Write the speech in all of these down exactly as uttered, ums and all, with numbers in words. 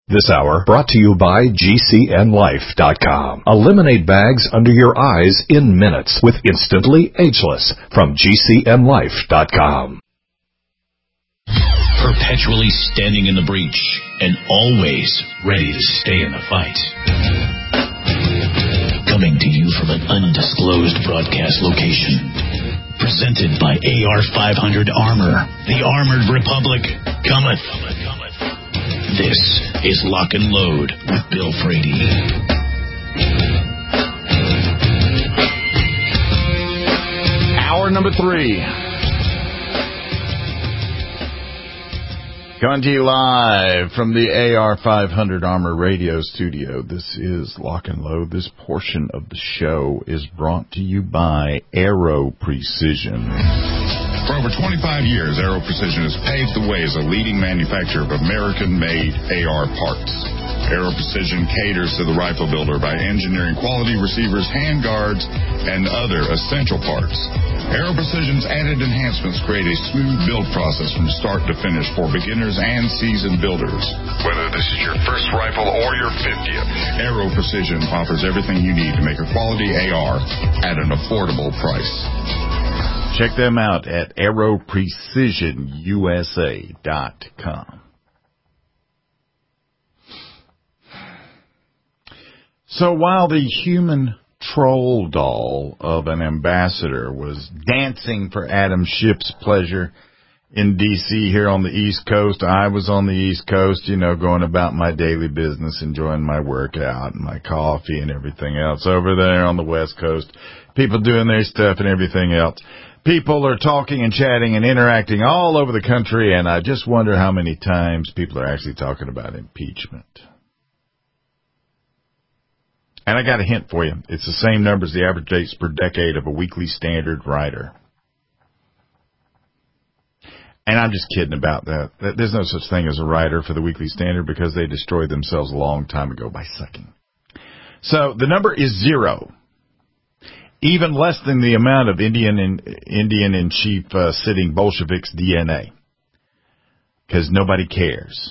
This hour brought to you by G C N Life dot com. Eliminate bags under your eyes in minutes with Instantly Ageless from G C N Life dot com. Perpetually standing in the breach and always ready to stay in the fight. Coming to you from an undisclosed broadcast location. Presented by A R five hundred Armor. The Armored Republic cometh. This is Lock and Load with Bill Frady. Hour number three. Coming to you live from the A R five hundred Armor Radio Studio. This is Lock and Load. This portion of the show is brought to you by Aero Precision. For over twenty-five years, Aero Precision has paved the way as a leading manufacturer of American-made A R parts. Aero Precision caters to the rifle builder by engineering quality receivers, handguards, and other essential parts. Aero Precision's added enhancements create a smooth build process from start to finish for beginners and seasoned builders. Whether this is your first rifle or your fiftieth, Aero Precision offers everything you need to make a quality A R at an affordable price. Check them out at aero precision U S A dot com. So while the human troll doll of an ambassador was dancing for Adam Schiff's pleasure in D C here on the East Coast, I was on the East Coast, you know, going about my daily business, enjoying my workout and my coffee and everything else. Over there on the West Coast, people doing their stuff and everything else. People are talking and chatting and interacting all over the country, and I just wonder how many times people are actually talking about impeachment. And I got a hint for you. It's the same number as the average dates per decade of a Weekly Standard writer. And I'm just kidding about that. There's no such thing as a writer for the Weekly Standard because they destroyed themselves a long time ago by sucking. So the number is zero. Even less than the amount of Indian in, Indian in chief uh, sitting Bolsheviks' D N A. Because nobody cares.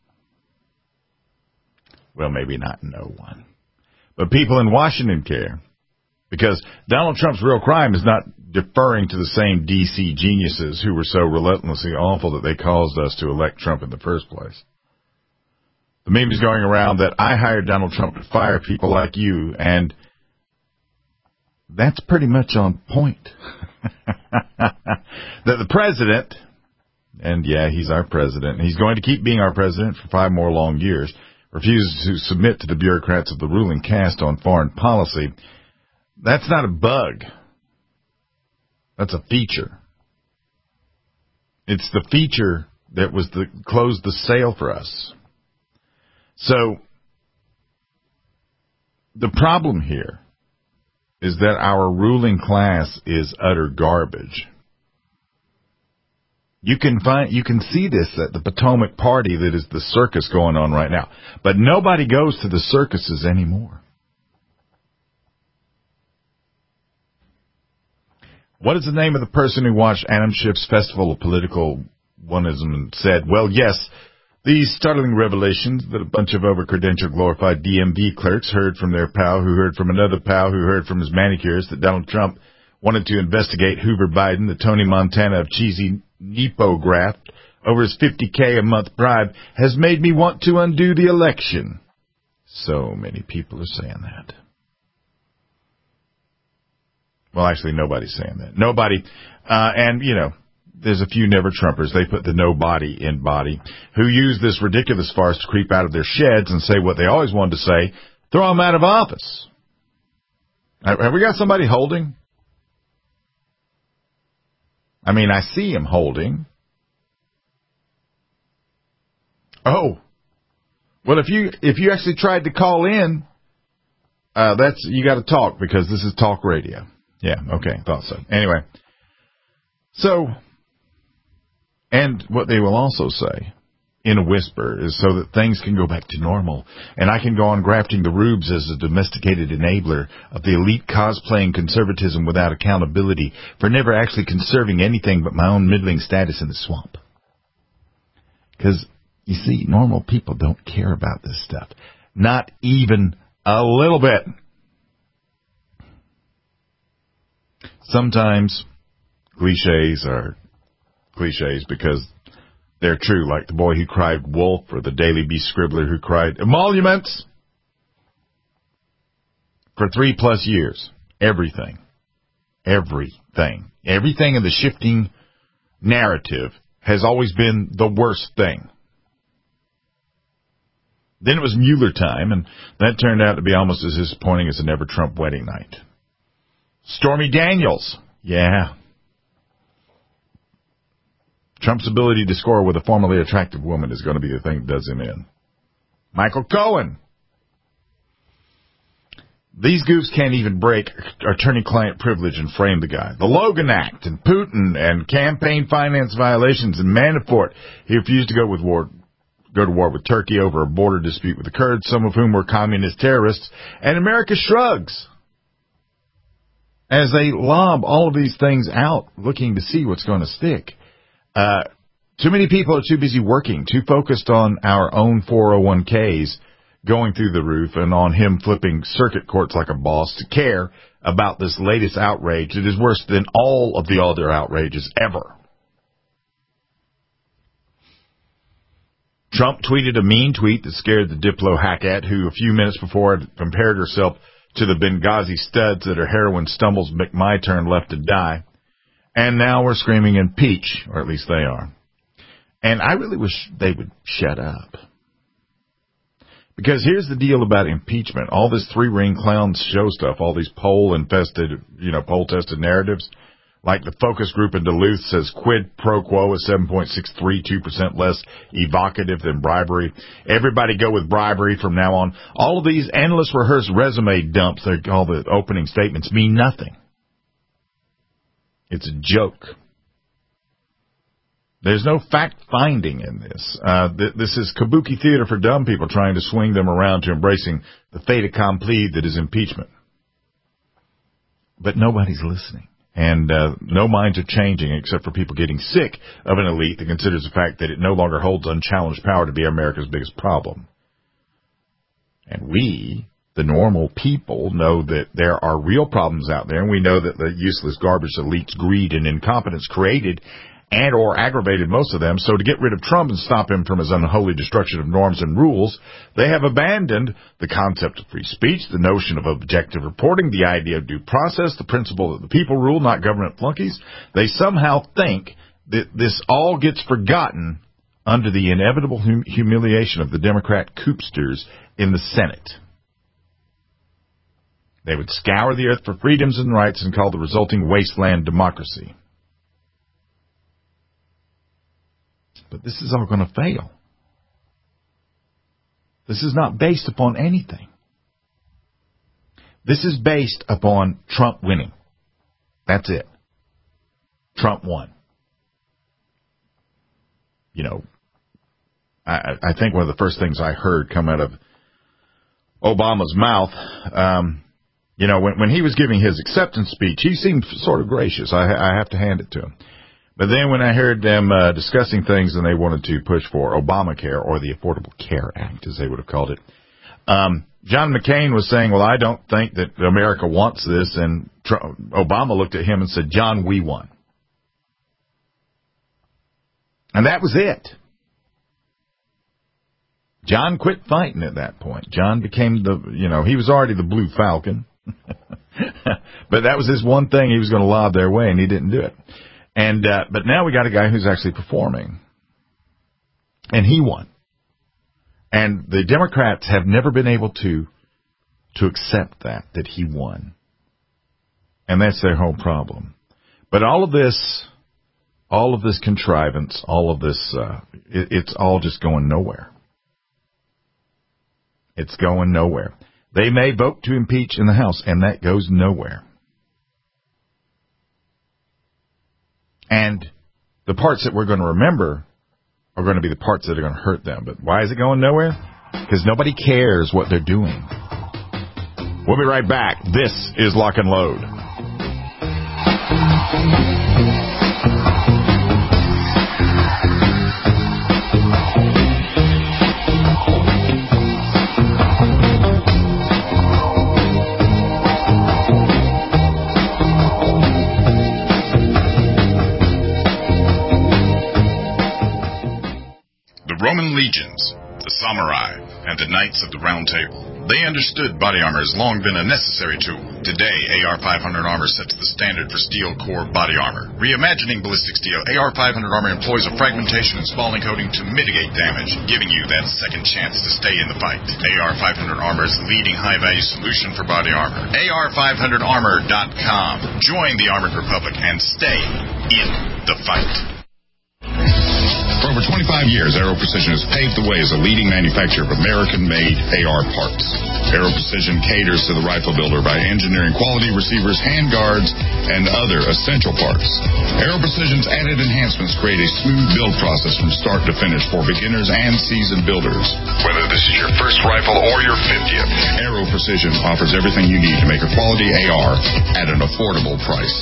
Well, maybe not no one. But people in Washington care. Because Donald Trump's real crime is not deferring to the same D C geniuses who were so relentlessly awful that they caused us to elect Trump in the first place. The meme is going around that I hired Donald Trump to fire people like you, and that's pretty much on point. That the president, and yeah, he's our president, and he's going to keep being our president for five more long years, refuses to submit to the bureaucrats of the ruling caste on foreign policy. That's not a bug. That's a feature. It's the feature that was the closed the sale for us. So the problem here is that our ruling class is utter garbage. You can find, you can see this at the Potomac Party that is the circus going on right now. But nobody goes to the circuses anymore. What is the name of the person who watched Adam Schiff's Festival of Political Oneism and said, well, yes, these startling revelations that a bunch of over-credentialed glorified D M V clerks heard from their pal who heard from another pal who heard from his manicurist that Donald Trump wanted to investigate Hoover Biden, the Tony Montana of cheesy Nepo graft, over his fifty K a month bribe, has made me want to undo the election. So many people are saying that. Well, actually, nobody's saying that. Nobody. Uh, and, you know, there's a few never-Trumpers. They put the no body in body who use this ridiculous farce to creep out of their sheds and say what they always wanted to say, throw them out of office. Have we got somebody holding? I mean, I see him holding. Oh. Well, if you if you actually tried to call in, uh, that's you got to talk because this is talk radio. Yeah, okay, thought so. Anyway, so, and what they will also say in a whisper is so that things can go back to normal, and I can go on grafting the rubes as a domesticated enabler of the elite cosplaying conservatism without accountability for never actually conserving anything but my own middling status in the swamp. Because You see, normal people don't care about this stuff. Not even a little bit. Sometimes cliches are cliches because they're true, like the boy who cried wolf or the Daily Beast scribbler who cried emoluments. For three plus years, everything, everything, everything in the shifting narrative has always been the worst thing. Then it was Mueller time, and that turned out to be almost as disappointing as a Never Trump wedding night. Stormy Daniels, yeah. Trump's ability to score with a formerly attractive woman is going to be the thing that does him in. Michael Cohen. These goofs can't even break attorney-client privilege and frame the guy. The Logan Act and Putin and campaign finance violations and Manafort. He refused to go with war, go to war with Turkey over a border dispute with the Kurds, some of whom were communist terrorists. And America shrugs as they lob all of these things out, looking to see what's going to stick. Uh, too many people are too busy working, too focused on our own four oh one k's going through the roof and on him flipping circuit courts like a boss to care about this latest outrage that is worse than all of the other outrages ever. Trump tweeted a mean tweet that scared the Diplo hackette, who a few minutes before had compared herself to the Benghazi studs that her heroin stumbles make my turn left to die. And now we're screaming impeach, or at least they are. And I really wish they would shut up. Because here's the deal about impeachment. All this three-ring clown show stuff, all these poll-infested, you know, poll-tested narratives, like the focus group in Duluth says quid pro quo is seven point six three two percent less evocative than bribery. Everybody go with bribery from now on. All of these endless rehearsed resume dumps, they call the opening statements, mean nothing. It's a joke. There's no fact-finding in this. Uh, th- this is kabuki theater for dumb people trying to swing them around to embracing the fait accompli that is impeachment. But nobody's listening. And uh, no minds are changing except for people getting sick of an elite that considers the fact that it no longer holds unchallenged power to be America's biggest problem. And we, the normal people, know that there are real problems out there, and we know that the useless garbage elites' greed and incompetence created and or aggravated most of them. So to get rid of Trump and stop him from his unholy destruction of norms and rules, they have abandoned the concept of free speech, the notion of objective reporting, the idea of due process, the principle that the people rule, not government flunkies. They somehow think that this all gets forgotten under the inevitable hum- humiliation of the Democrat coopsters in the Senate. They would scour the earth for freedoms and rights and call the resulting wasteland democracy. But this is all going to fail. This is not based upon anything. This is based upon Trump winning. That's it. Trump won. You know, I, I think one of the first things I heard come out of Obama's mouth, um, you know, when, when he was giving his acceptance speech, he seemed sort of gracious. I, I have to hand it to him. But then when I heard them uh, discussing things and they wanted to push for Obamacare, or the Affordable Care Act, as they would have called it, um, John McCain was saying, well, I don't think that America wants this. And Trump, Obama looked at him and said, John, we won. And that was it. John quit fighting at that point. John became the, you know, he was already the Blue Falcon. But that was his one thing he was going to lob their way, and he didn't do it. And uh, but now we got a guy who's actually performing, and he won. And the Democrats have never been able to to accept that that he won, and that's their whole problem. But all of this, all of this contrivance, all of this, uh, it, it's all just going nowhere. It's going nowhere. They may vote to impeach in the House, and that goes nowhere. And the parts that we're going to remember are going to be the parts that are going to hurt them. But why is it going nowhere? Because nobody cares what they're doing. We'll be right back. This is Lock and Load. legions, the samurai, and the knights of the Round Table. They understood body armor has long been a necessary tool. Today, A R five hundred armor sets the standard for steel core body armor. Reimagining ballistic steel, A R five hundred armor employs a fragmentation and spalling coating to mitigate damage, giving you that second chance to stay in the fight. A R five hundred armor is the leading high-value solution for body armor. A R five hundred armor dot com. Join the Armored Republic and stay in the fight. For over twenty-five years, Aero Precision has paved the way as a leading manufacturer of American-made A R parts. Aero Precision caters to the rifle builder by engineering quality receivers, handguards, and other essential parts. Aero Precision's added enhancements create a smooth build process from start to finish for beginners and seasoned builders. Whether this is your first rifle or your fiftieth, Aero Precision offers everything you need to make a quality A R at an affordable price.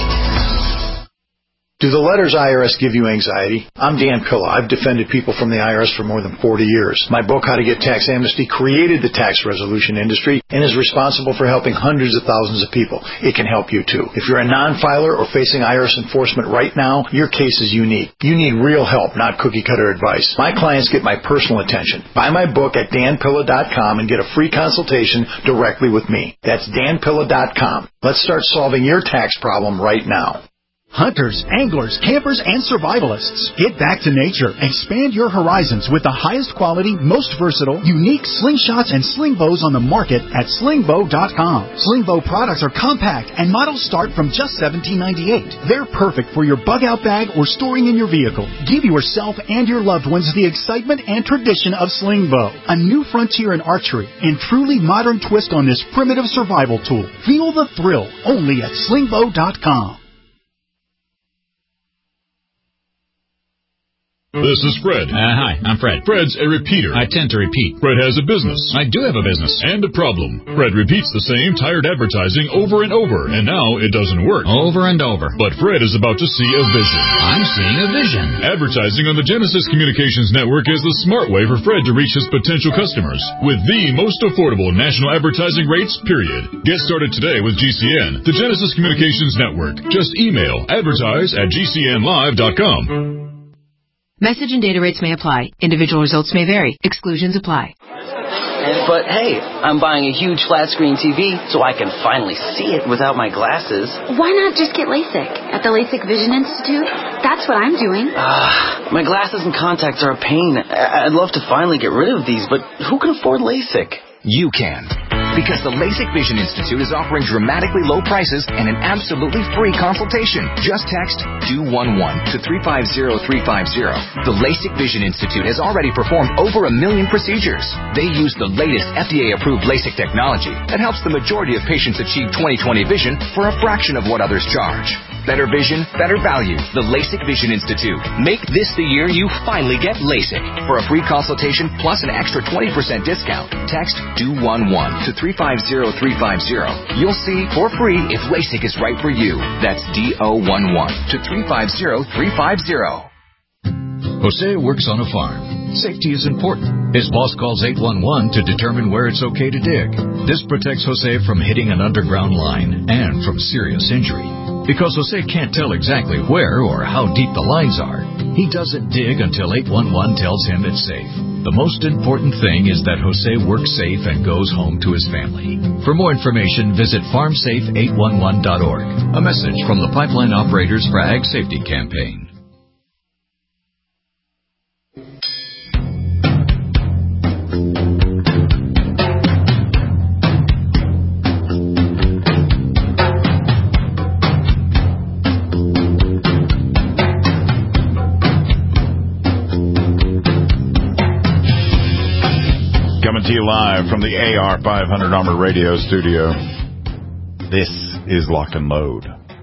Do the letters I R S give you anxiety? I'm Dan Pilla. I've defended people from the I R S for more than forty years. My book, How to Get Tax Amnesty, created the tax resolution industry and is responsible for helping hundreds of thousands of people. It can help you too. If you're a non-filer or facing I R S enforcement right now, your case is unique. You need real help, not cookie-cutter advice. My clients get my personal attention. Buy my book at dan pilla dot com and get a free consultation directly with me. That's dan pilla dot com. Let's start solving your tax problem right now. Hunters, anglers, campers, and survivalists. Get back to nature. Expand your horizons with the highest quality, most versatile, unique slingshots and sling bows on the market at sling bow dot com. Sling bow products are compact and models start from just seventeen ninety-eight. They're perfect for your bug-out bag or storing in your vehicle. Give yourself and your loved ones the excitement and tradition of sling bow. A new frontier in archery and truly modern twist on this primitive survival tool. Feel the thrill only at sling bow dot com. This is Fred. Uh, hi, I'm Fred. Fred's a repeater. I tend to repeat. Fred has a business. I do have a business. And a problem. Fred repeats the same tired advertising over and over, and now it doesn't work. Over and over. But Fred is about to see a vision. I'm seeing a vision. Advertising on the Genesis Communications Network is the smart way for Fred to reach his potential customers with the most affordable national advertising rates, period. Get started today with G C N, the Genesis Communications Network. Just email advertise at g c n live dot com. Message and data rates may apply. Individual results may vary. Exclusions apply. But hey, I'm buying a huge flat screen T V so I can finally see it without my glasses. Why not just get LASIK at the LASIK Vision Institute? That's what I'm doing. Uh, my glasses and contacts are a pain. I'd love to finally get rid of these, but who can afford LASIK? You can. Because the LASIK Vision Institute is offering dramatically low prices and an absolutely free consultation. Just text D O one one to three five zero three five zero. The LASIK Vision Institute has already performed over a million procedures. They use the latest F D A-approved LASIK technology that helps the majority of patients achieve twenty twenty vision for a fraction of what others charge. Better vision, better value. The LASIK Vision Institute. Make this the year you finally get LASIK. For a free consultation plus an extra twenty percent discount, text D O one one to three five zero three five zero. You'll see for free if LASIK is right for you. That's D O one one to three five zero three five zero. Jose works on a farm. Safety is important. His boss calls eight one one to determine where it's okay to dig. This protects Jose from hitting an underground line and from serious injury. Because Jose can't tell exactly where or how deep the lines are, he doesn't dig until eight one one tells him it's safe. The most important thing is that Jose works safe and goes home to his family. For more information, visit farm safe eight one one dot org. A message from the Pipeline Operators for Ag Safety Campaign. To you live from the A R five hundred Armor Radio Studio. This is Lock and Load.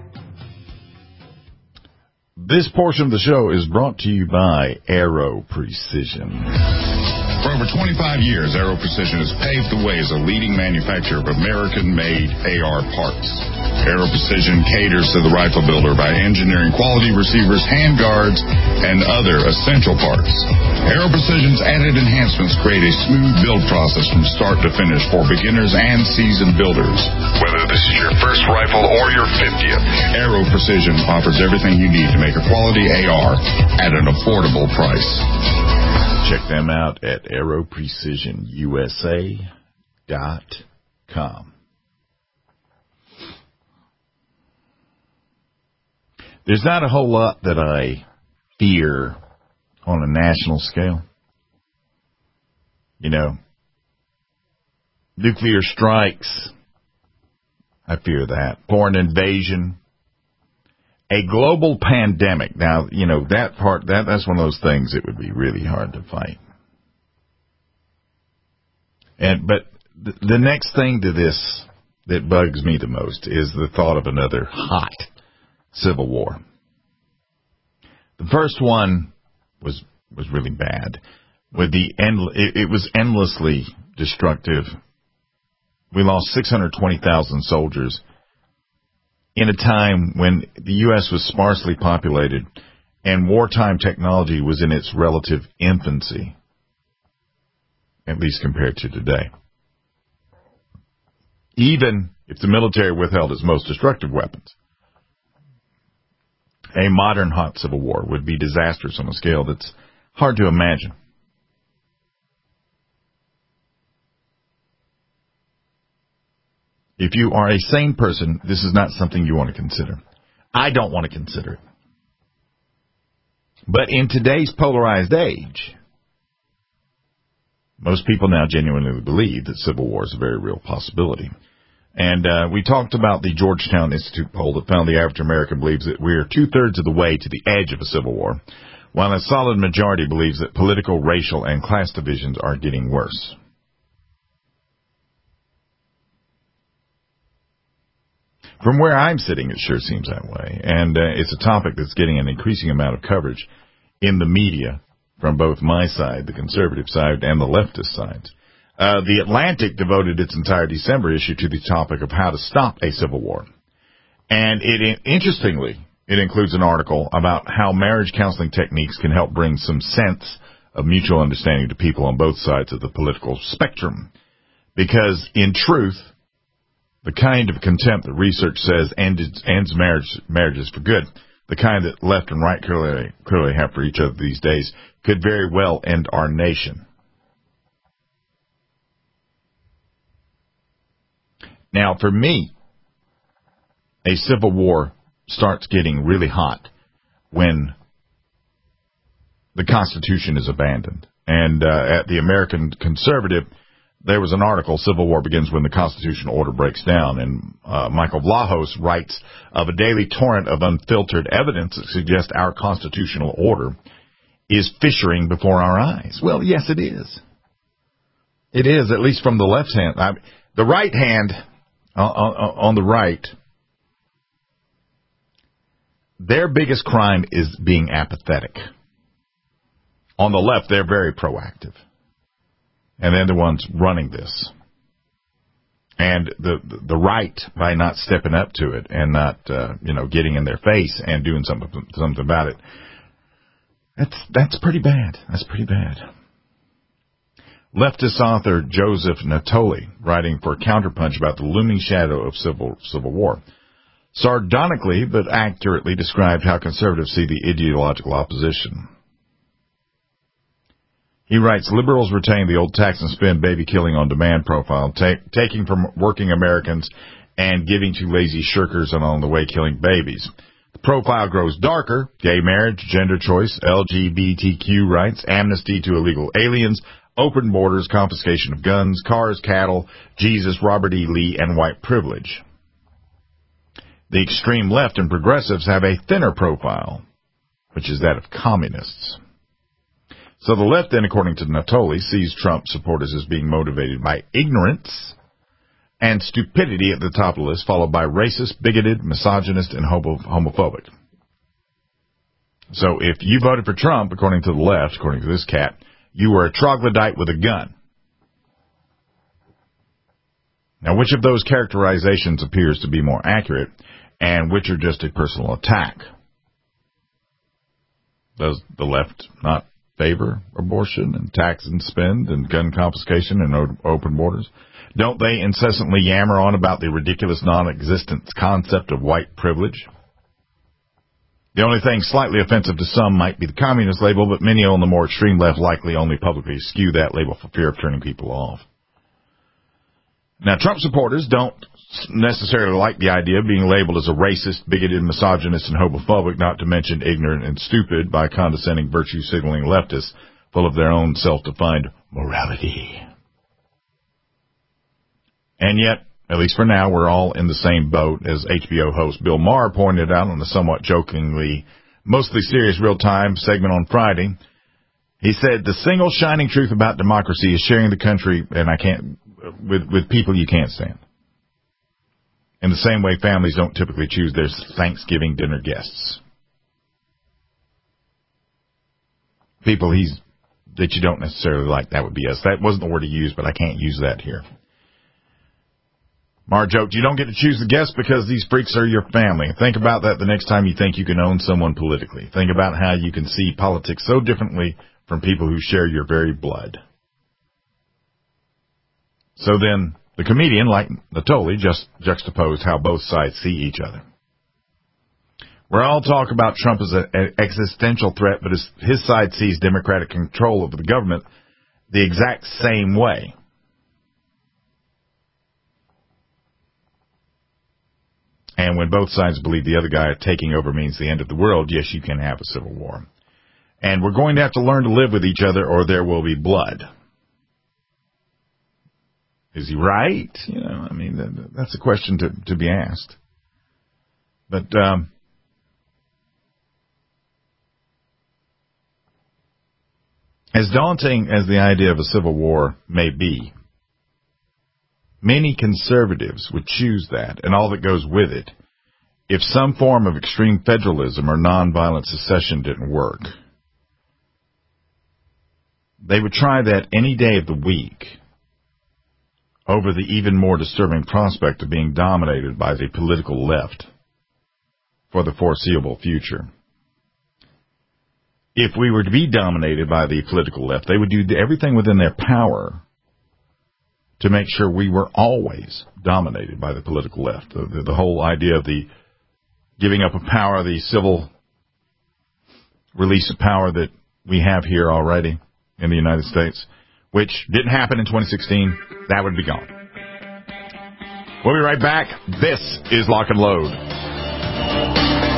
This portion of the show is brought to you by Aero Precision. For over twenty-five years, Aero Precision has paved the way as a leading manufacturer of American-made A R parts. Aero Precision caters to the rifle builder by engineering quality receivers, handguards, and other essential parts. Aero Precision's added enhancements create a smooth build process from start to finish for beginners and seasoned builders. Whether this is your first rifle or your fiftieth, Aero Precision offers everything you need to make a quality A R at an affordable price. Check them out at aero precision u s a dot com. There's not a whole lot that I fear on a national scale. You know, nuclear strikes, I fear that. Foreign invasion. A global pandemic. Now, you know, that part, that that's one of those things it would be really hard to fight. And but th- the next thing to this that bugs me the most is the thought of another hot civil war. The first one was was really bad. With the end, it, it was endlessly destructive. We lost six hundred twenty thousand soldiers in a time when the U S was sparsely populated and wartime technology was in its relative infancy, at least compared to today. Even if the military withheld its most destructive weapons, a modern hot civil war would be disastrous on a scale that's hard to imagine. If you are a sane person, this is not something you want to consider. I don't want to consider it. But in today's polarized age, most people now genuinely believe that civil war is a very real possibility. And uh, we talked about the Georgetown Institute poll that found the average American believes that we are two-thirds of the way to the edge of a civil war, while a solid majority believes that political, racial, and class divisions are getting worse. From where I'm sitting, it sure seems that way. And uh, it's a topic that's getting an increasing amount of coverage in the media from both my side, the conservative side, and the leftist sides. Uh, the Atlantic devoted its entire December issue to the topic of how to stop a civil war. And it, interestingly, it includes an article about how marriage counseling techniques can help bring some sense of mutual understanding to people on both sides of the political spectrum. Because, in truth, the kind of contempt that research says ends, ends marriage, marriages for good, the kind that left and right clearly, clearly have for each other these days, could very well end our nation. Now, for me, a civil war starts getting really hot when the Constitution is abandoned. And uh, at the American Conservative, there was an article, Civil War Begins When the Constitutional Order Breaks Down, and uh, Michael Vlahos writes of a daily torrent of unfiltered evidence that suggests our constitutional order is fissuring before our eyes. Well, yes, it is. It is, at least from the left hand. I, the right hand, uh, on, on the right, their biggest crime is being apathetic. On the left, they're very proactive. And they're the ones running this. And the the right, by not stepping up to it and not, uh, you know, getting in their face and doing something something about it, that's that's pretty bad. That's pretty bad. Leftist author Joseph Natoli, writing for Counterpunch about the looming shadow of civil civil war, sardonically but accurately described how conservatives see the ideological opposition. He writes, liberals retain the old tax and spend baby killing on demand profile, take, taking from working Americans and giving to lazy shirkers and on the way killing babies. The profile grows darker: gay marriage, gender choice, L G B T Q rights, amnesty to illegal aliens, open borders, confiscation of guns, cars, cattle, Jesus, Robert E. Lee, and white privilege. The extreme left and progressives have a thinner profile, which is that of communists. So the left, then, according to Natoli, sees Trump supporters as being motivated by ignorance and stupidity at the top of the list, followed by racist, bigoted, misogynist, and homophobic. So if you voted for Trump, according to the left, according to this cat, you were a troglodyte with a gun. Now, which of those characterizations appears to be more accurate, and which are just a personal attack? Does the left not favor abortion and tax and spend and gun confiscation and open borders? Don't they incessantly yammer on about the ridiculous non-existent concept of white privilege? The only thing slightly offensive to some might be the communist label, but many on the more extreme left likely only publicly skew that label for fear of turning people off. Now, Trump supporters don't necessarily like the idea of being labeled as a racist, bigoted, misogynist, and homophobic, not to mention ignorant and stupid, by condescending virtue-signaling leftists full of their own self-defined morality. And yet, at least for now, we're all in the same boat, as H B O host Bill Maher pointed out on the somewhat jokingly, mostly serious real-time segment on Friday. He said, the single shining truth about democracy is sharing the country, and I can't, with, with people you can't stand. In the same way, families don't typically choose their Thanksgiving dinner guests. People he's, that you don't necessarily like, that would be us. That wasn't the word he used, but I can't use that here. Maher joked, you don't get to choose the guests because these freaks are your family. Think about that the next time you think you can own someone politically. Think about how you can see politics so differently from people who share your very blood. So then, the comedian, like Natoli, just juxtaposed how both sides see each other. We're all talk about Trump as an existential threat, but his, his side sees Democratic control over the government the exact same way. And when both sides believe the other guy taking over means the end of the world, yes, you can have a civil war. And we're going to have to learn to live with each other or there will be blood. Is he right? You know, I mean, that's a question to, to be asked. But um, as daunting as the idea of a civil war may be, many conservatives would choose that and all that goes with it if some form of extreme federalism or nonviolent secession didn't work. They would try that any day of the week over the even more disturbing prospect of being dominated by the political left for the foreseeable future. If we were to be dominated by the political left, they would do everything within their power to make sure we were always dominated by the political left. The, the, the whole idea of the giving up of power, the civil release of power that we have here already in the United States, which didn't happen in twenty sixteen, that would be gone. We'll be right back. This is Lock and Load.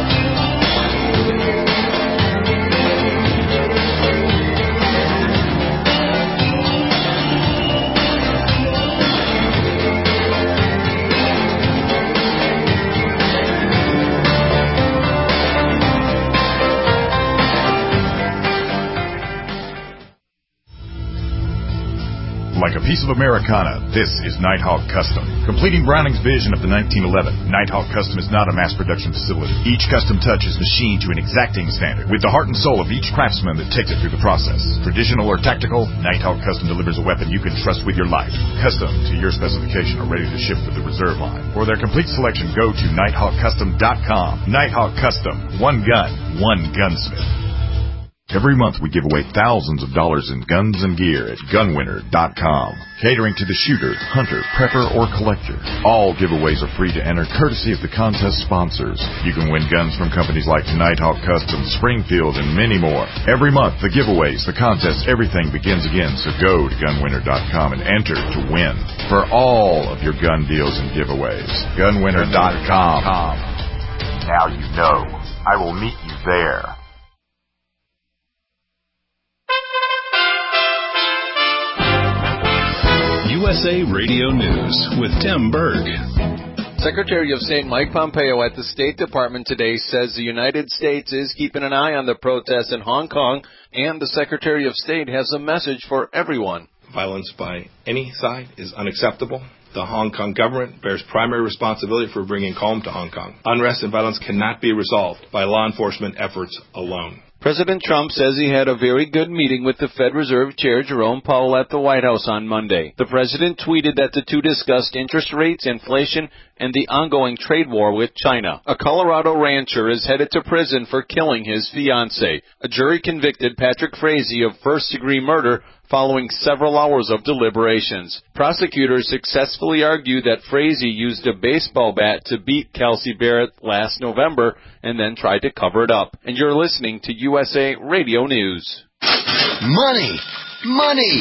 Like a piece of Americana, this is Nighthawk Custom. Completing Browning's vision of the nineteen eleven, Nighthawk Custom is not a mass production facility. Each custom touch is machined to an exacting standard, with the heart and soul of each craftsman that takes it through the process. Traditional or tactical, Nighthawk Custom delivers a weapon you can trust with your life. Custom to your specification or ready to ship with the reserve line. For their complete selection, go to nighthawk custom dot com. Nighthawk Custom. One gun, one gunsmith. Every month we give away thousands of dollars in guns and gear at gun winner dot com. Catering to the shooter, hunter, prepper, or collector. All giveaways are free to enter, courtesy of the contest sponsors. You can win guns from companies like Nighthawk Custom, Springfield, and many more. Every month, the giveaways, the contests, everything begins again. So go to gun winner dot com and enter to win for all of your gun deals and giveaways. gun winner dot com. Now you know. I will meet you there. U S A Radio News with Tim Berg. Secretary of State Mike Pompeo at the State Department today says the United States is keeping an eye on the protests in Hong Kong, and the Secretary of State has a message for everyone. Violence by any side is unacceptable. The Hong Kong government bears primary responsibility for bringing calm to Hong Kong. Unrest and violence cannot be resolved by law enforcement efforts alone. President Trump says he had a very good meeting with the Fed Reserve Chair Jerome Powell at the White House on Monday. The president tweeted that the two discussed interest rates, inflation, and the ongoing trade war with China. A Colorado rancher is headed to prison for killing his fiancée. A jury convicted Patrick Frazee of first-degree murder following several hours of deliberations. Prosecutors successfully argued that Frazee used a baseball bat to beat Kelsey Barrett last November and then tried to cover it up. And you're listening to U S A Radio News. Money! Money!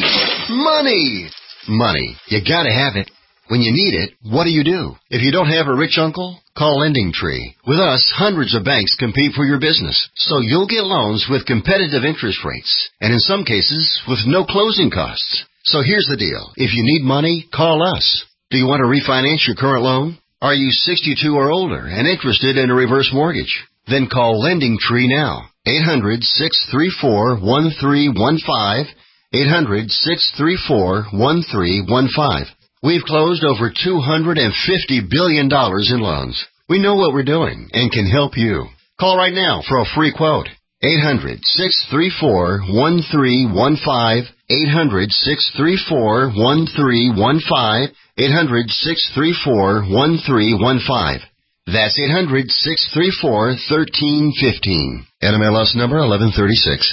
Money! Money. You gotta have it. When you need it, what do you do? If you don't have a rich uncle, call LendingTree. With us, hundreds of banks compete for your business, so you'll get loans with competitive interest rates, and in some cases, with no closing costs. So here's the deal. If you need money, call us. Do you want to refinance your current loan? Are you sixty-two or older and interested in a reverse mortgage? Then call LendingTree now. eight hundred, six three four, one three one five. eight hundred, six three four, one three one five. We've closed over two hundred fifty billion dollars in loans. We know what we're doing and can help you. Call right now for a free quote. eight hundred, six three four, one three one five. eight hundred, six three four, one three one five. eight hundred, six three four, one three one five. That's eight hundred, six three four, one three one five. N M L S number eleven thirty-six.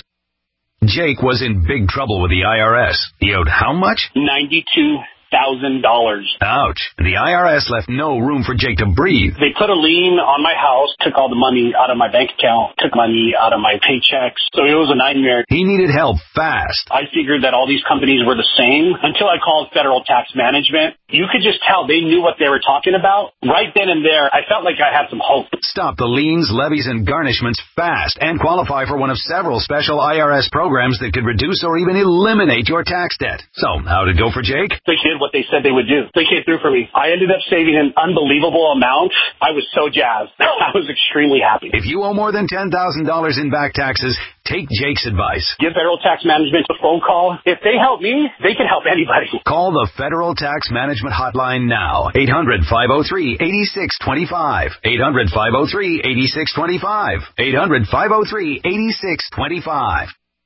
Jake was in big trouble with the I R S. He owed how much? ninety-two thousand dollars. Ouch. The I R S left no room for Jake to breathe. They put a lien on my house, took all the money out of my bank account, took money out of my paychecks. So it was a nightmare. He needed help fast. I figured that all these companies were the same until I called Federal Tax Management. You could just tell they knew what they were talking about. Right then and there, I felt like I had some hope. Stop the liens, levies, and garnishments fast and qualify for one of several special I R S programs that could reduce or even eliminate your tax debt. So, how'd it go for Jake? They did what they said they would do. They came through for me. I ended up saving an unbelievable amount. I was so jazzed. I was extremely happy. If you owe more than ten thousand dollars in back taxes, take Jake's advice. Give Federal Tax Management a phone call. If they help me, they can help anybody. Call the Federal Tax Management Hotline now. eight hundred, five oh three, eight six two five. eight hundred, five oh three, eight six two five. eight hundred, five oh three, eight six two five.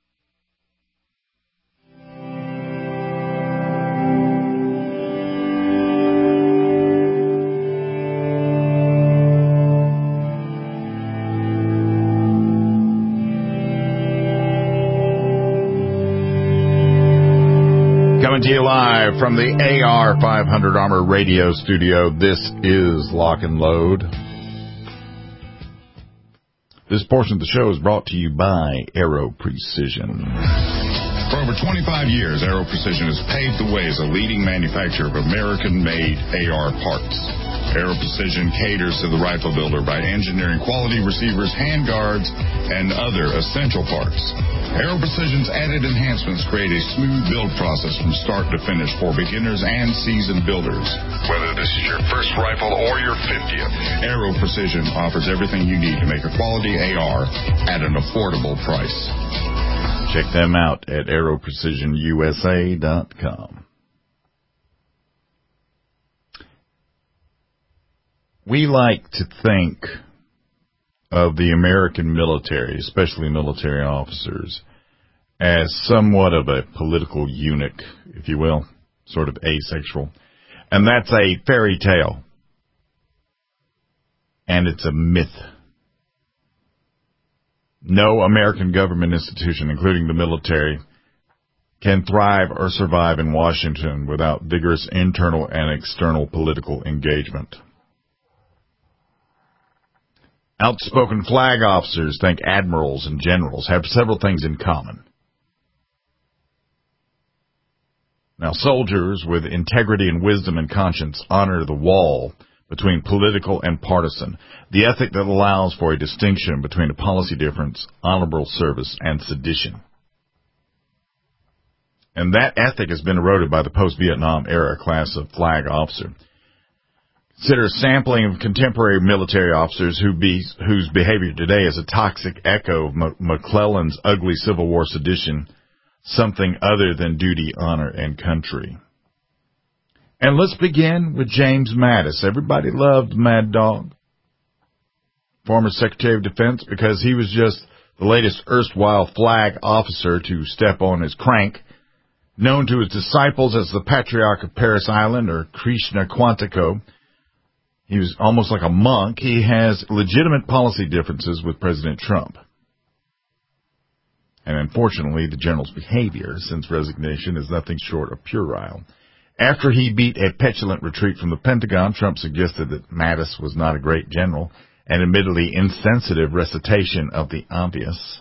Coming to you live from the A R five hundred Armor Radio Studio, this is Lock and Load. This portion of the show is brought to you by Aero Precision. For over twenty-five years, Aero Precision has paved the way as a leading manufacturer of American-made A R parts. Aero Precision caters to the rifle builder by engineering quality receivers, handguards, and other essential parts. Aero Precision's added enhancements create a smooth build process from start to finish for beginners and seasoned builders. Whether this is your first rifle or your fiftieth, Aero Precision offers everything you need to make a quality A R at an affordable price. Check them out at aero precision U S A dot com. We like to think of the American military, especially military officers, as somewhat of a political eunuch, if you will, sort of asexual. And that's a fairy tale. And it's a myth. No American government institution, including the military, can thrive or survive in Washington without vigorous internal and external political engagement. Outspoken flag officers, think admirals and generals, have several things in common. Now, soldiers with integrity and wisdom and conscience honor the wall between political and partisan, the ethic that allows for a distinction between a policy difference, honorable service, and sedition. And that ethic has been eroded by the post-Vietnam era class of flag officer. Consider a sampling of contemporary military officers who be, whose behavior today is a toxic echo of McClellan's ugly Civil War sedition, something other than duty, honor, and country. And let's begin with James Mattis. Everybody loved Mad Dog, former Secretary of Defense, because he was just the latest erstwhile flag officer to step on his crank, known to his disciples as the Patriarch of Paris Island, or Krishna Quantico. He was almost like a monk. He has legitimate policy differences with President Trump. And unfortunately, the general's behavior since resignation is nothing short of puerile. After he beat a petulant retreat from the Pentagon, Trump suggested that Mattis was not a great general, an admittedly insensitive recitation of the obvious.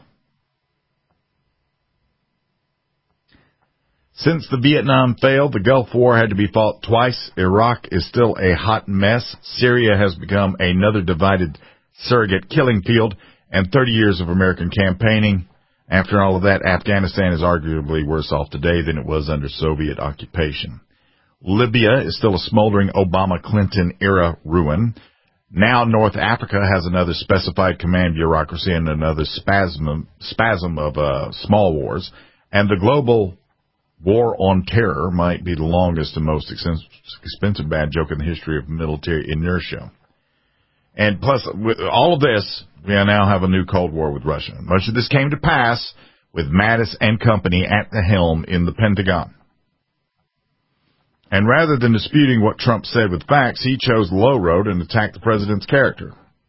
Since the Vietnam failed, the Gulf War had to be fought twice. Iraq is still a hot mess. Syria has become another divided surrogate killing field. And thirty years of American campaigning. After all of that, Afghanistan is arguably worse off today than it was under Soviet occupation. Libya is still a smoldering Obama-Clinton-era ruin. Now North Africa has another specified command bureaucracy and another spasm, spasm of uh, small wars. And the global war on terror might be the longest and most expensive bad joke in the history of military inertia. And plus, with all of this, we now have a new Cold War with Russia. Much of this came to pass with Mattis and company at the helm in the Pentagon. And rather than disputing what Trump said with facts, he chose the low road and attacked the president's character.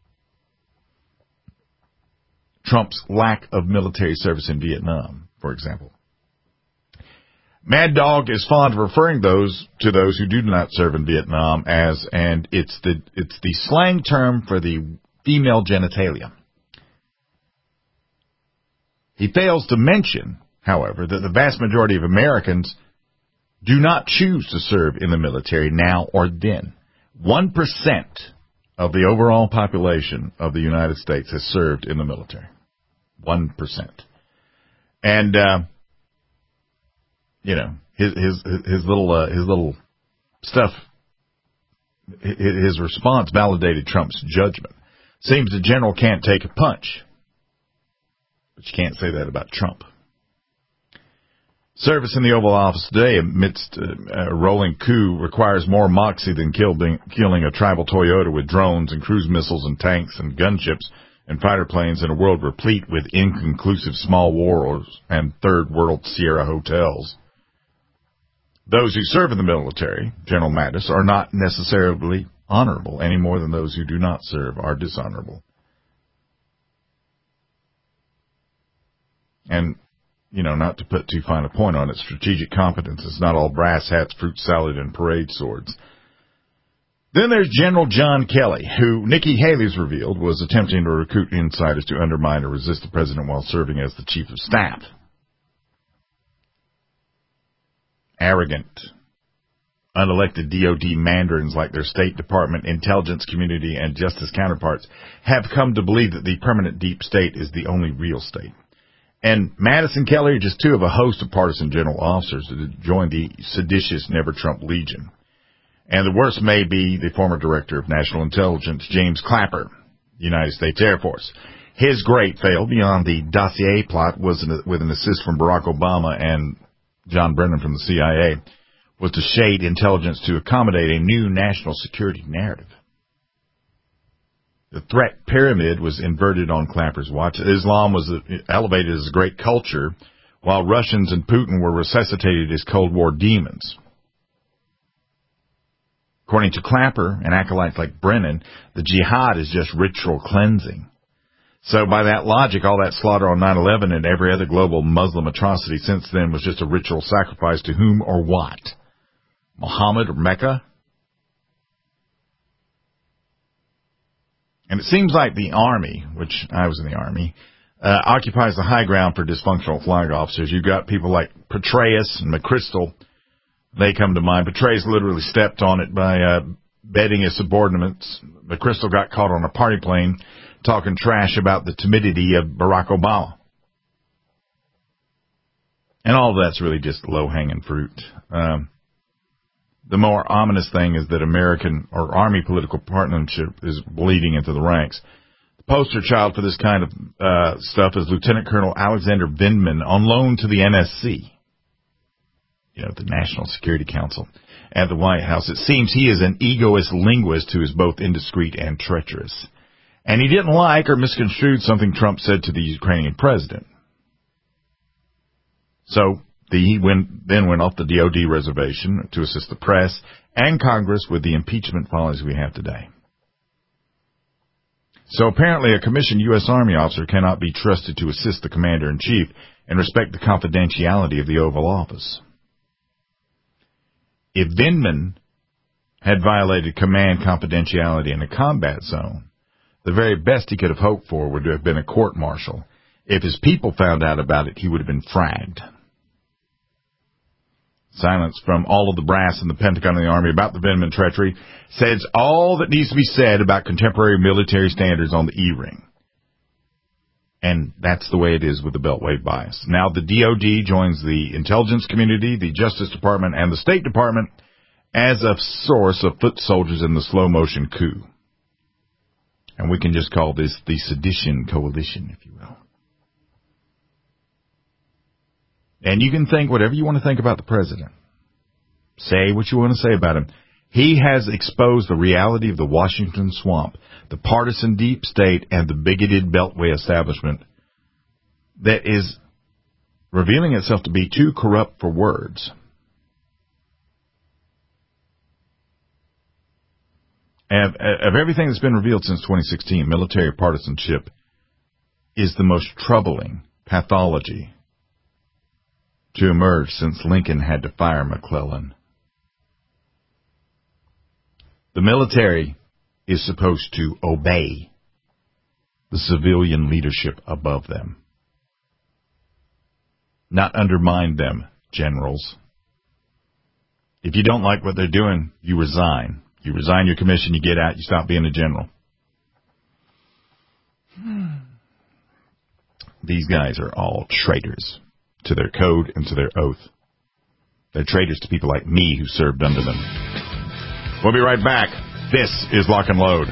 Trump's lack of military service in Vietnam, for example. Mad Dog is fond of referring those to those who do not serve in Vietnam as, and it's the it's the slang term for the female genitalia. He fails to mention, however, that the vast majority of Americans do not choose to serve in the military now or then. One percent of the overall population of the United States has served in the military. One percent. And, uh, you know, his, his, his little, uh, his little stuff, his response validated Trump's judgment. Seems the general can't take a punch. But you can't say that about Trump. Service in the Oval Office today amidst a rolling coup requires more moxie than killing, killing a tribal Toyota with drones and cruise missiles and tanks and gunships and fighter planes in a world replete with inconclusive small wars and third world Sierra hotels. Those who serve in the military, General Mattis, are not necessarily honorable any more than those who do not serve are dishonorable. And, you know, not to put too fine a point on it, strategic competence is not all brass hats, fruit salad, and parade swords. Then there's General John Kelly, who Nikki Haley's revealed was attempting to recruit insiders to undermine or resist the president while serving as the chief of staff. Arrogant, unelected D O D mandarins like their State Department, intelligence community, and justice counterparts have come to believe that the permanent deep state is the only real state. And Mattis and Kelly are just two of a host of partisan general officers that have joined the seditious Never-Trump Legion. And the worst may be the former director of national intelligence, James Clapper, United States Air Force. His great fail beyond the dossier plot was an, with an assist from Barack Obama and John Brennan from the C I A, was to shade intelligence to accommodate a new national security narrative. The threat pyramid was inverted on Clapper's watch. Islam was elevated as a great culture, while Russians and Putin were resuscitated as Cold War demons. According to Clapper and acolytes like Brennan, the jihad is just ritual cleansing. So by that logic, all that slaughter on nine eleven and every other global Muslim atrocity since then was just a ritual sacrifice to whom or what? Muhammad or Mecca? And it seems like the Army, which I was in the Army, uh, occupies the high ground for dysfunctional flag officers. You've got people like Petraeus and McChrystal. They come to mind. Petraeus literally stepped on it by uh, bedding his subordinates. McChrystal got caught on a party plane talking trash about the timidity of Barack Obama. And all of that's really just low-hanging fruit. Um, the more ominous thing is that American or Army political partnership is bleeding into the ranks. The poster child for this kind of uh, stuff is Lieutenant Colonel Alexander Vindman on loan to the N S C, you know, the National Security Council, at the White House. It seems he is an egoist linguist who is both indiscreet and treacherous. And he didn't like or misconstrued something Trump said to the Ukrainian president. So the, he went, then went off the D O D reservation to assist the press and Congress with the impeachment follies we have today. So apparently a commissioned U S. Army officer cannot be trusted to assist the commander-in-chief and respect the confidentiality of the Oval Office. If Vindman had violated command confidentiality in a combat zone, the very best he could have hoped for would have been a court-martial. If his people found out about it, he would have been fragged. Silence from all of the brass in the Pentagon and the Army about the Vindman treachery says all that needs to be said about contemporary military standards on the E-ring. And that's the way it is with the Beltway bias. Now the D O D joins the intelligence community, the Justice Department, and the State Department as a source of foot soldiers in the slow-motion coup. And we can just call this the Sedition Coalition, if you will. And you can think whatever you want to think about the president. Say what you want to say about him. He has exposed the reality of the Washington swamp, the partisan deep state, and the bigoted Beltway establishment that is revealing itself to be too corrupt for words. Of, of everything that's been revealed since twenty sixteen, military partisanship is the most troubling pathology to emerge since Lincoln had to fire McClellan. The military is supposed to obey the civilian leadership above them, not undermine them, generals. If you don't like what they're doing, you resign. You resign your commission, you get out, you stop being a general. These guys are all traitors to their code and to their oath. They're traitors to people like me who served under them. We'll be right back. This is Lock and Load.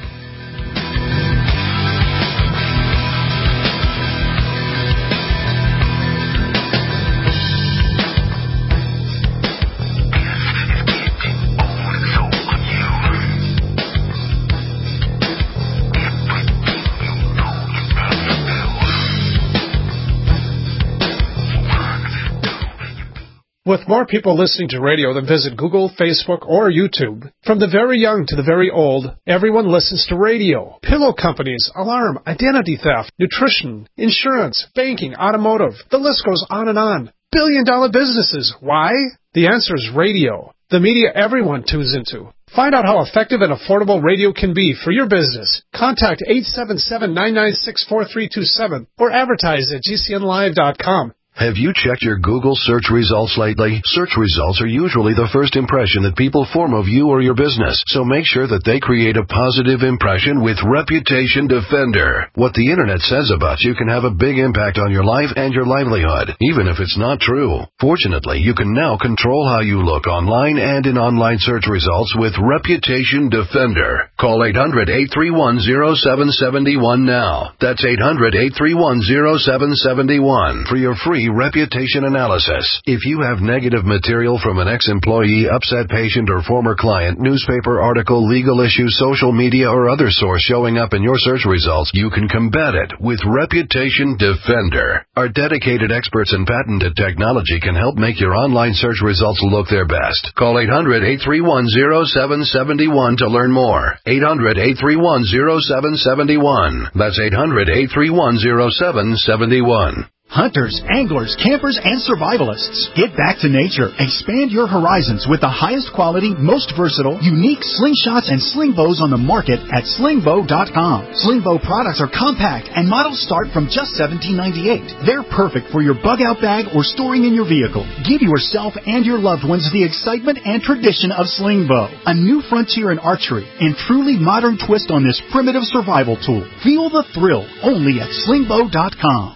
With more people listening to radio than visit Google, Facebook, or YouTube, from the very young to the very old, everyone listens to radio. Pillow companies, alarm, identity theft, nutrition, insurance, banking, automotive, the list goes on and on. Billion dollar businesses. Why? The answer is radio. The media everyone tunes into. Find out how effective and affordable radio can be for your business. Contact eight seven seven, nine nine six, four three two seven or advertise at G C N live dot com. Have you checked your Google search results lately? Search results are usually the first impression that people form of you or your business, so make sure that they create a positive impression with Reputation Defender. What the internet says about you can have a big impact on your life and your livelihood, even if it's not true. Fortunately, you can now control how you look online and in online search results with Reputation Defender. Call eight hundred, eight three one, zero seven seven one now. That's eight hundred, eight three one, zero seven seven one for your free reputation analysis. If you have negative material from an ex-employee, upset patient, or former client, newspaper article, legal issue, social media, or other source showing up in your search results, you can combat it with Reputation Defender. Our dedicated experts in patented technology can help make your online search results look their best. Call eight hundred, eight three one, zero seven seven one to learn more. eight hundred, eight three one, zero seven seven one. That's eight hundred, eight three one, zero seven seven one. Hunters, anglers, campers, and survivalists. Get back to nature. Expand your horizons with the highest quality, most versatile, unique slingshots and sling bows on the market at sling bow dot com. Sling bow products are compact and models start from just seventeen ninety-eight. They're perfect for your bug-out bag or storing in your vehicle. Give yourself and your loved ones the excitement and tradition of sling bow. A new frontier in archery and truly modern twist on this primitive survival tool. Feel the thrill only at sling bow dot com.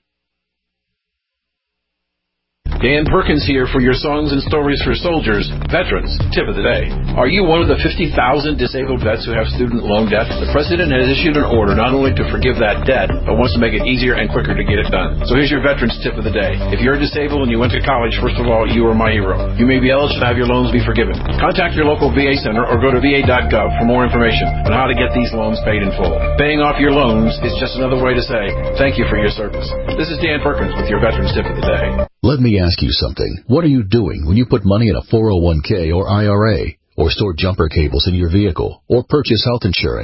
Dan Perkins here for your Songs and Stories for Soldiers Veterans Tip of the Day. Are you one of the fifty thousand disabled vets who have student loan debt? The President has issued an order not only to forgive that debt, but wants to make it easier and quicker to get it done. So here's your Veterans Tip of the Day. If you're disabled and you went to college, first of all, you are my hero. You may be eligible to have your loans be forgiven. Contact your local V A center or go to V A dot gov for more information on how to get these loans paid in full. Paying off your loans is just another way to say thank you for your service. This is Dan Perkins with your Veterans Tip of the Day. Let me ask you something. What are you doing when you put money in a four oh one k or I R A, or store jumper cables in your vehicle, or purchase health insurance?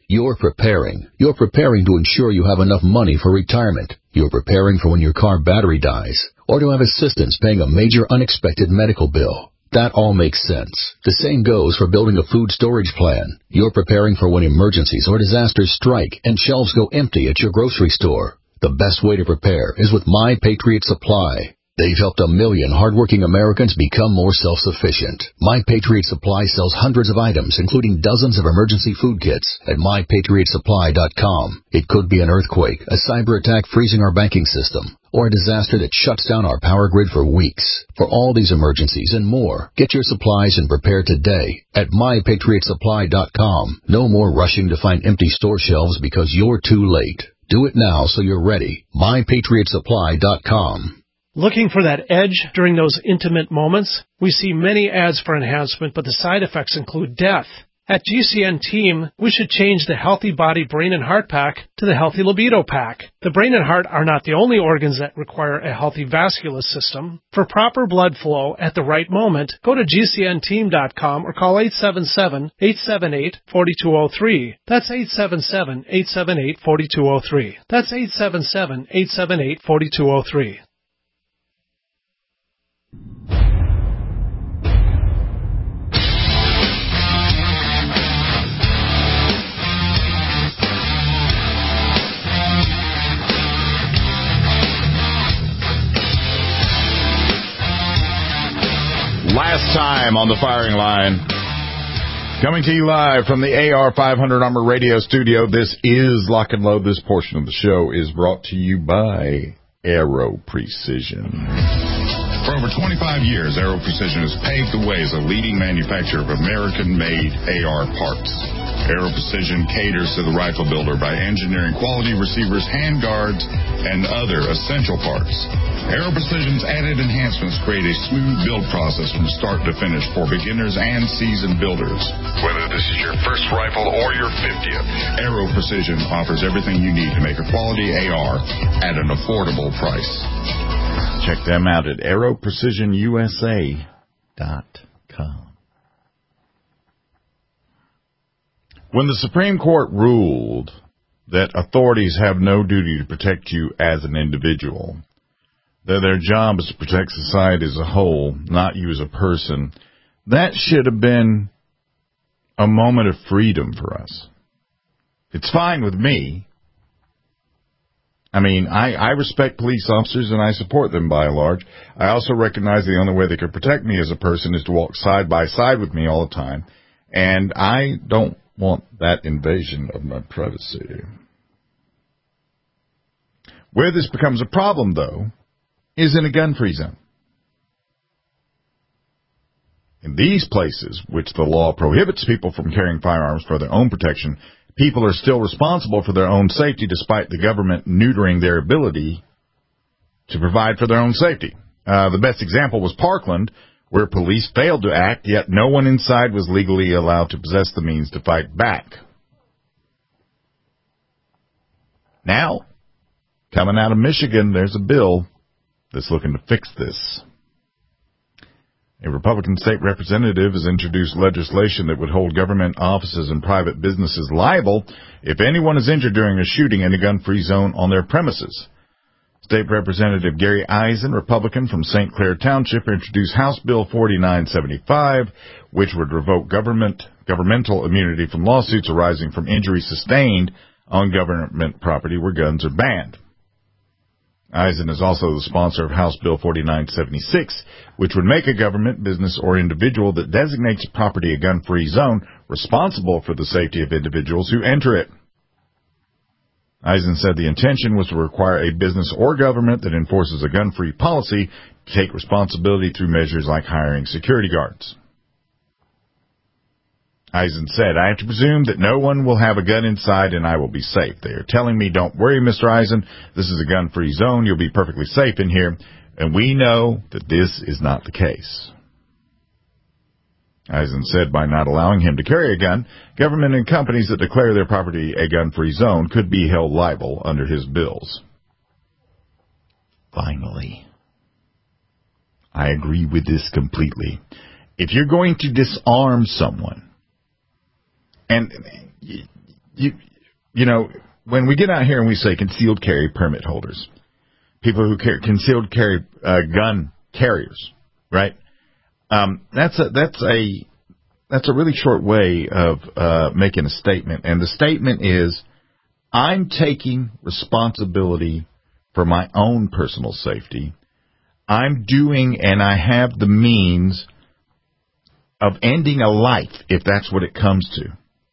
You're preparing. You're preparing to ensure you have enough money for retirement. You're preparing for when your car battery dies, or to have assistance paying a major unexpected medical bill. That all makes sense. The same goes for building a food storage plan. You're preparing for when emergencies or disasters strike and shelves go empty at your grocery store. The best way to prepare is with My Patriot Supply. They've helped a million hardworking Americans become more self-sufficient. My Patriot Supply sells hundreds of items, including dozens of emergency food kits at my patriot supply dot com. It could be an earthquake, a cyber attack freezing our banking system, or a disaster that shuts down our power grid for weeks. For all these emergencies and more, get your supplies and prepare today at my patriot supply dot com. No more rushing to find empty store shelves because you're too late. Do it now so you're ready. my patriot supply dot com. Looking for that edge during those intimate moments? We see many ads for enhancement, but the side effects include death. At G C N Team, we should change the Healthy Body, Brain, and Heart Pack to the Healthy Libido Pack. The brain and heart are not the only organs that require a healthy vascular system. For proper blood flow at the right moment, go to G C N team dot com or call eight seven seven, eight seven eight, four two zero three. That's eight seven seven, eight seven eight, four two zero three. That's eight seven seven, eight seven eight, four two zero three. Last time on the firing line, coming to you live from the A R five hundred Armor Radio Studio. This is Lock and Load. This portion of the show is brought to you by Aero Precision. For over twenty-five years, Aero Precision has paved the way as a leading manufacturer of American-made A R parts. Aero Precision caters to the rifle builder by engineering quality receivers, handguards, and other essential parts. Aero Precision's added enhancements create a smooth build process from start to finish for beginners and seasoned builders. Whether this is your first rifle or your fiftieth, Aero Precision offers everything you need to make a quality A R at an affordable price. Check them out at aero precision u s a dot com. When the Supreme Court ruled that authorities have no duty to protect you as an individual, that their job is to protect society as a whole, not you as a person, that should have been a moment of freedom for us. It's fine with me. I mean, I, I respect police officers and I support them by and large. I also recognize the only way they can protect me as a person is to walk side by side with me all the time. And I don't want that invasion of my privacy. Where this becomes a problem, though, is in a gun-free zone. In these places, which the law prohibits people from carrying firearms for their own protection, people are still responsible for their own safety despite the government neutering their ability to provide for their own safety. Uh, the best example was Parkland, where police failed to act, yet no one inside was legally allowed to possess the means to fight back. Now, coming out of Michigan, there's a bill that's looking to fix this. A Republican state representative has introduced legislation that would hold government offices and private businesses liable if anyone is injured during a shooting in a gun-free zone on their premises. State Representative Gary Eisen, Republican from Saint Clair Township, introduced House Bill forty-nine seventy-five, which would revoke government governmental immunity from lawsuits arising from injury sustained on government property where guns are banned. Eisen is also the sponsor of House Bill forty-nine seventy-six, which would make a government, business, or individual that designates property a gun-free zone responsible for the safety of individuals who enter it. Eisen said the intention was to require a business or government that enforces a gun-free policy to take responsibility through measures like hiring security guards. Eisen said, "I have to presume that no one will have a gun inside and I will be safe. They are telling me, don't worry, Mister Eisen, this is a gun-free zone. You'll be perfectly safe in here. And we know that this is not the case." Eisen said by not allowing him to carry a gun, government and companies that declare their property a gun-free zone could be held liable under his bills. Finally, I agree with this completely. If you're going to disarm someone, and you, you know, when we get out here and we say concealed carry permit holders, people who carry concealed carry uh, gun carriers, right? Um, that's a that's a that's a really short way of uh, making a statement, and the statement is, I'm taking responsibility for my own personal safety. I'm doing, and I have the means of ending a life, if that's what it comes to.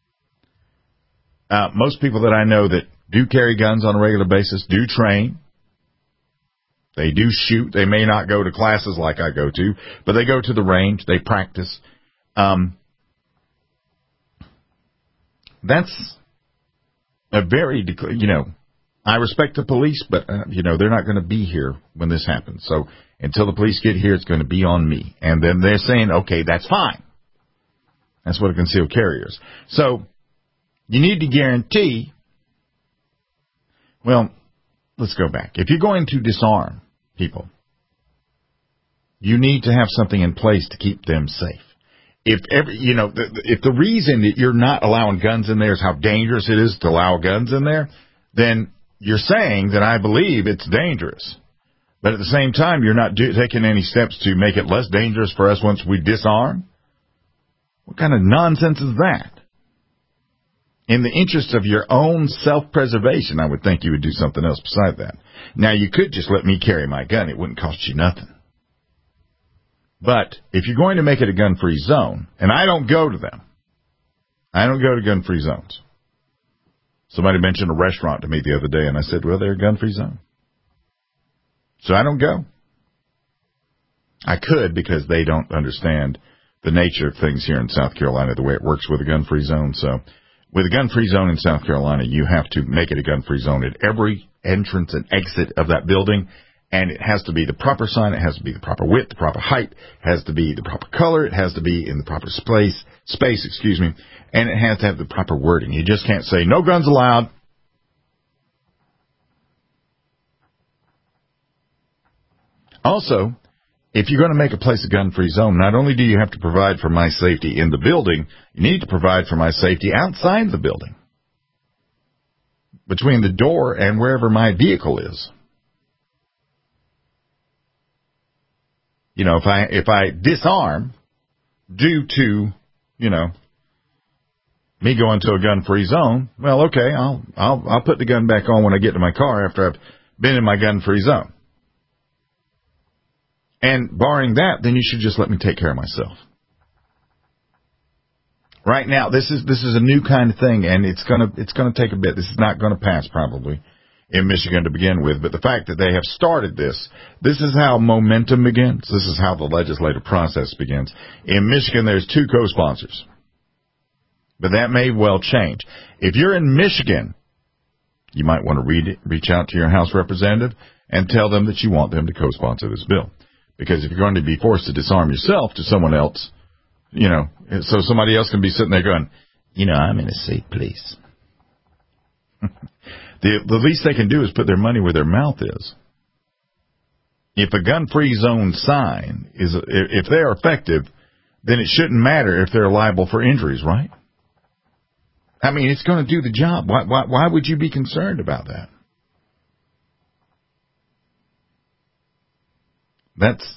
Uh, most people that I know that do carry guns on a regular basis do train. They do shoot. They may not go to classes like I go to, but they go to the range. They practice. Um, that's a very, you know, I respect the police, but, uh, you know, they're not going to be here when this happens. So until the police get here, it's going to be on me. And then they're saying, okay, that's fine. That's what a concealed carrier is. So you need to guarantee, well, let's go back. If you're going to disarm people, you need to have something in place to keep them safe. If every, you know, if the reason that you're not allowing guns in there is how dangerous it is to allow guns in there, then you're saying that I believe it's dangerous. But at the same time, you're not do, taking any steps to make it less dangerous for us once we disarm. What kind of nonsense is that? In the interest of your own self-preservation, I would think you would do something else beside that. Now, you could just let me carry my gun. It wouldn't cost you nothing. But if you're going to make it a gun-free zone, and I don't go to them, I don't go to gun-free zones. Somebody mentioned a restaurant to me the other day, and I said, well, they're a gun-free zone. So I don't go. I could, because they don't understand the nature of things here in South Carolina, the way it works with a gun-free zone. So with a gun-free zone in South Carolina, you have to make it a gun-free zone at every entrance and exit of that building. And it has to be the proper sign. It has to be the proper width, the proper height. It has to be the proper color. It has to be in the proper space, space, excuse me. And it has to have the proper wording. You just can't say, no guns allowed. Also, if you're going to make a place a gun-free zone, not only do you have to provide for my safety in the building, you need to provide for my safety outside the building, between the door and wherever my vehicle is. You know, if I if I disarm due to, you know, me going to a gun-free zone, well, okay, I'll I'll I'll put the gun back on when I get to my car after I've been in my gun-free zone. And barring that, then you should just let me take care of myself. Right now, this is this is a new kind of thing, and it's gonna it's gonna take a bit. This is not gonna pass probably in Michigan to begin with, but the fact that they have started this, this is how momentum begins. This is how the legislative process begins. In Michigan, there's two co-sponsors, but that may well change. If you're in Michigan, you might want to read it, reach out to your House representative and tell them that you want them to co-sponsor this bill. Because if you're going to be forced to disarm yourself to someone else, you know, so somebody else can be sitting there going, you know, I'm in a safe place. The, the least they can do is put their money where their mouth is. If a gun-free zone sign is, if they're effective, then it shouldn't matter if they're liable for injuries, right? I mean, it's going to do the job. Why, why, why would you be concerned about that? That's,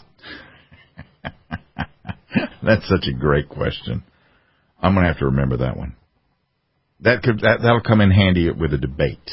that's such a great question. I'm going to have to remember that one. That could, that, that'll come in handy with a debate.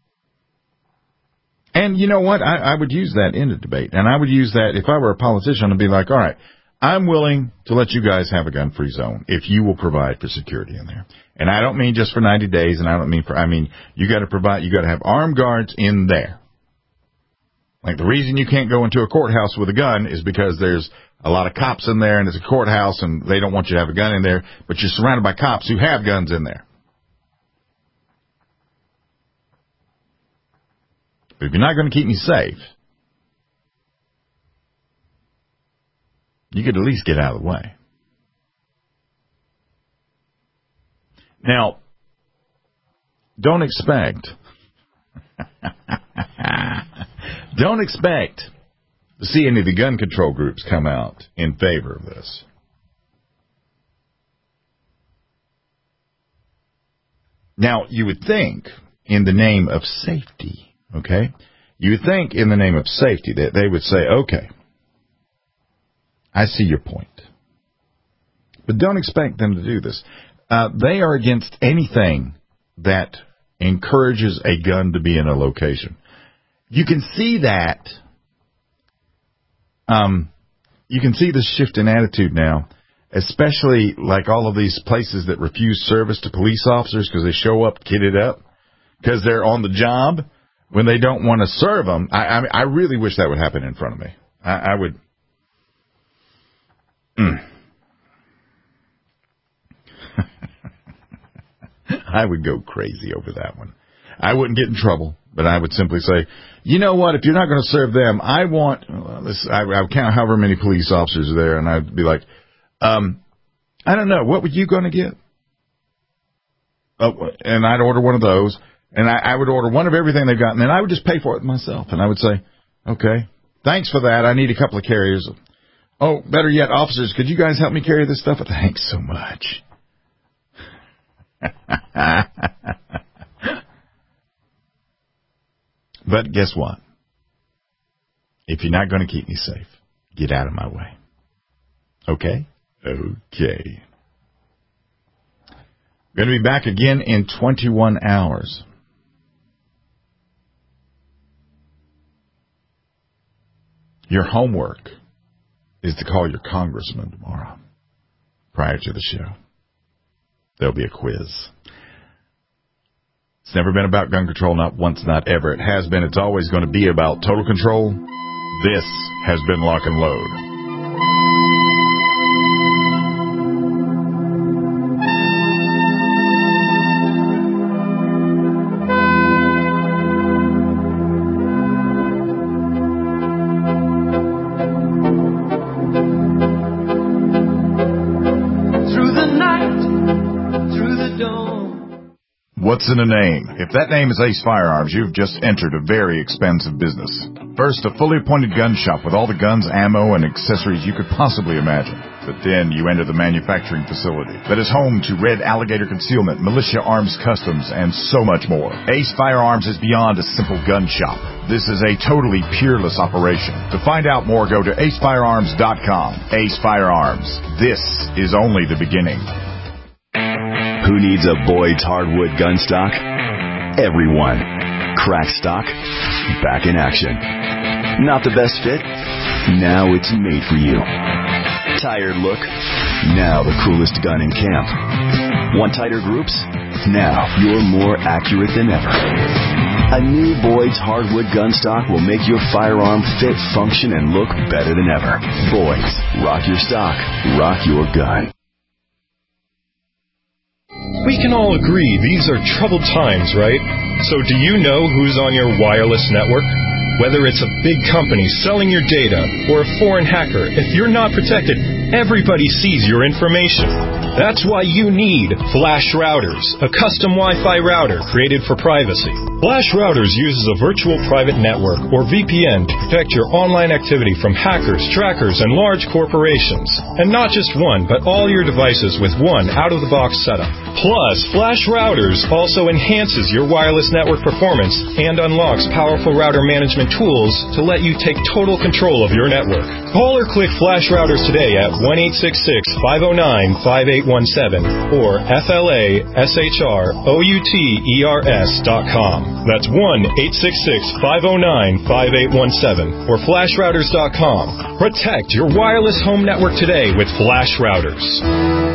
And you know what? I, I would use that in a debate. And I would use that if I were a politician, I'd be like, all right, I'm willing to let you guys have a gun-free zone if you will provide for security in there. And I don't mean just for ninety days, and I don't mean for, I mean, you got to provide, you got to have armed guards in there. Like the reason you can't go into a courthouse with a gun is because there's a lot of cops in there and it's a courthouse and they don't want you to have a gun in there, but you're surrounded by cops who have guns in there. But if you're not going to keep me safe, you could at least get out of the way. Now, don't expect, don't expect to see any of the gun control groups come out in favor of this. Now, you would think in the name of safety, okay, you would think in the name of safety that they would say, okay, I see your point. But don't expect them to do this. Uh, they are against anything that encourages a gun to be in a location. You can see that. Um, you can see the shift in attitude now, especially like all of these places that refuse service to police officers because they show up kitted up because they're on the job when they don't want to serve them. I, I, I really wish that would happen in front of me. I, I would. Mm. I would go crazy over that one. I wouldn't get in trouble, but I would simply say, you know what, if you're not going to serve them, I want, well, this, I, I would count however many police officers are there, and I'd be like, um, I don't know, what were you going to get? Oh, and I'd order one of those, and I, I would order one of everything they've got, and then I would just pay for it myself, and I would say, okay, thanks for that, I need a couple of carriers. Oh, better yet, officers, could you guys help me carry this stuff? Thanks so much. But guess what? If you're not going to keep me safe, get out of my way. Okay? Okay. Going to be back again in twenty-one hours. Your homework is to call your congressman tomorrow prior to the show. There'll be a quiz. It's never been about gun control, not once, not ever. It has been. It's always going to be about total control. This has been Lock and Load. What's in a name? If that name is Ace Firearms, you've just entered a very expensive business. First, a fully appointed gun shop with all the guns, ammo, and accessories you could possibly imagine. But then you enter the manufacturing facility that is home to Red Alligator Concealment, Militia Arms Customs, and so much more. Ace Firearms is beyond a simple gun shop. This is a totally peerless operation. To find out more, go to ace firearms dot com. Ace Firearms. This is only the beginning. Who needs a Boyd's hardwood gun stock? Everyone. Crack stock, back in action. Not the best fit? Now it's made for you. Tired look? Now the coolest gun in camp. Want tighter groups? Now you're more accurate than ever. A new Boyd's hardwood gun stock will make your firearm fit, function, and look better than ever. Boyd's. Rock your stock. Rock your gun. We can all agree these are troubled times, right? So do you know who's on your wireless network? Whether it's a big company selling your data or a foreign hacker, if you're not protected, everybody sees your information. That's why you need Flash Routers, a custom Wi-Fi router created for privacy. Flash Routers uses a virtual private network, or V P N, to protect your online activity from hackers, trackers, and large corporations. And not just one, but all your devices with one out-of-the-box setup. Plus, Flash Routers also enhances your wireless network performance and unlocks powerful router management tools to let you take total control of your network. Call or click Flash Routers today at one eight six six, five oh nine, five eight one seven or F L A S H R O U T E R S dot com. That's one eight six six, five oh nine, five eight one seven or flash routers dot com. Protect your wireless home network today with Flash Routers.